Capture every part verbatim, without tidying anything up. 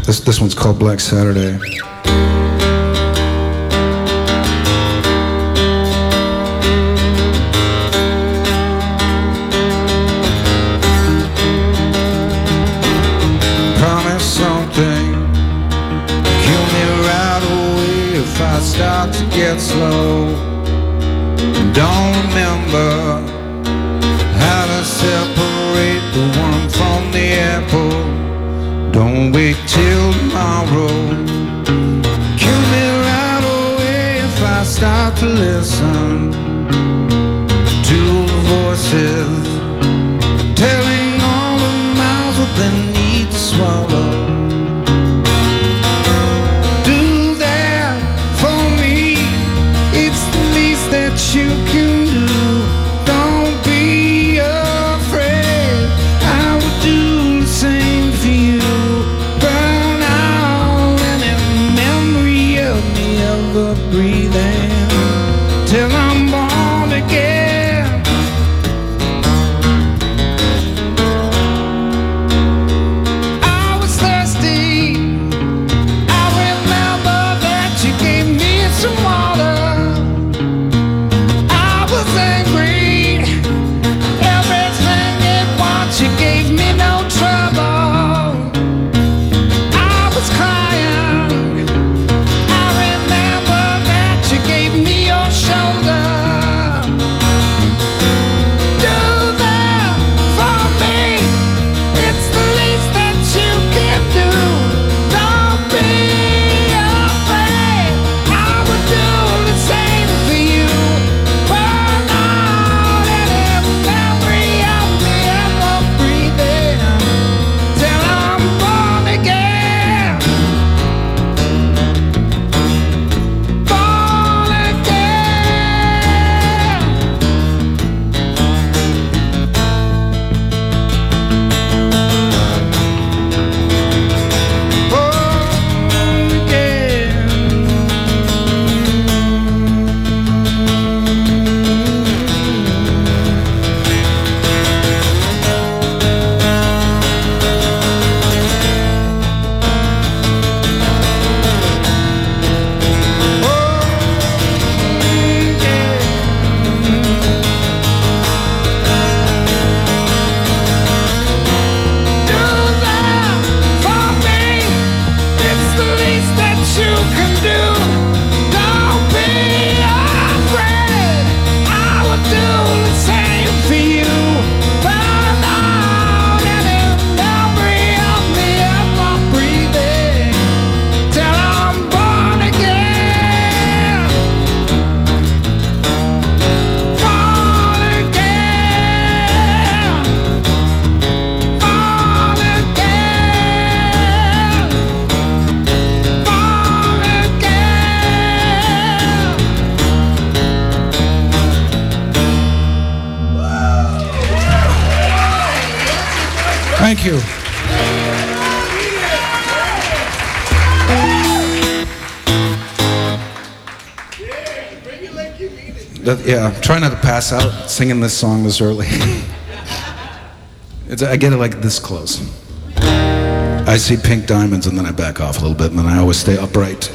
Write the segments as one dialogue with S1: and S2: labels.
S1: This, this one's called Black Saturday. Promise something, kill me right away if I start to get slow. Don't remember how to separate the worm from the apple. Don't wait till tomorrow. Kill me right away if I start to listen to the voices telling all the mouths what they need to swallow. Do that for me, it's the least that you can do. Don't be afraid, I would do the same for you. Burn out any memory of me ever breathing till I'm born again. I was thirsty, I remember that you gave me some water. I was angry, everything at once, you gave me no trouble. I was crying, I remember that you gave me your shoulder. Do that for me, it's the least that you can do. Don't be afraid, I would do the same for you. Burn out any memory of me ever breathing till I'm born again. Born again. Born Do that for me, it's the least that you can do. Don't be afraid, I would do the same for you. Burn out any memory of me ever breathing till I'm born again. Born again. Born again. Born again. Thank you. That- yeah, I'm trying not to pass out singing this song this early. It's, I get it like this close. I see pink diamonds and then I back off a little bit and then I always stay upright.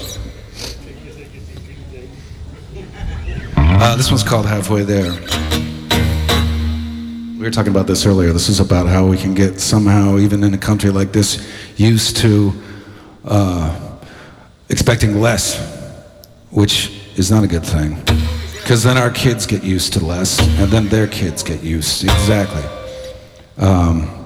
S1: Uh, this one's called Halfway There. We were talking about this earlier. This is about how we can get somehow, even in a country like this, used to uh, expecting less, which is not a good thing. Because then our kids get used to less, and then their kids get used. Exactly. Um,